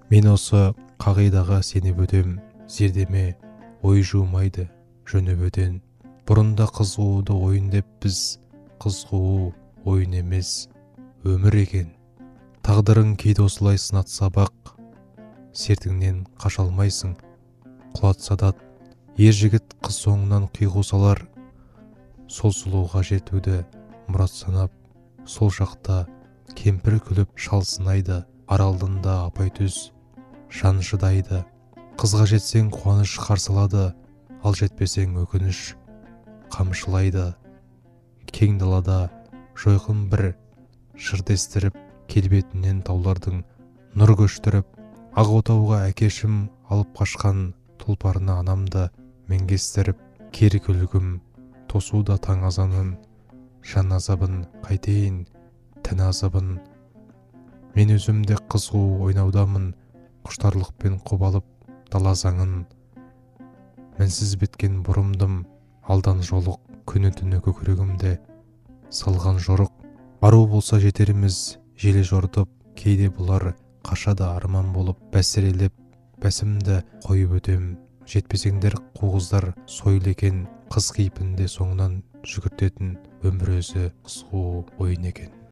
Мен осы қағидаға сеніп өтем, зердеме ой жумайды жөні бөтен. Бұрында қыз қууды ойын деп біз, қыз қуу ойын емес, өмір екен. Тағдырың кейде осылай сынатса бақ, сертіңнен қаша алмайсың. Құлатса да ер жігіт қыз соңынан қиғу салар, сол сұлуға жетуді мұрат санап, сол шақта кемпір күліп шал сынайды, аралдында апай түз жан шыдайды. Қызға жетсең қуаныш қарсы алады, ал жетпесең өкініш қамшылайды. Кең далада жойқын бір жырды естіріп, келбетінен таулардың нұр көштіріп, ақ отауға әкешім алып қашқан тұлпарына анамды менгестіріп, кері күлгім тосуда таң азанын, жан азабын қайтейін, тән азабын. Мен өзімде қыз қуу ойнаудамын, құштарлықпен қобалып дала заңын. Мінсіз біткен бұрымдым, алдан жолық, күні түні көкірегімде салған жорық. Ару болса жетеріміз желе жордып, кейде бұлар қашада арман болып, бәсірелеп бәсімді қойып өтем. Жетпесеңдер қуғыздар сойлы екен, қыз кейпінде соңынан жүгіртетін өмір өзі қыз қуу ойын екен.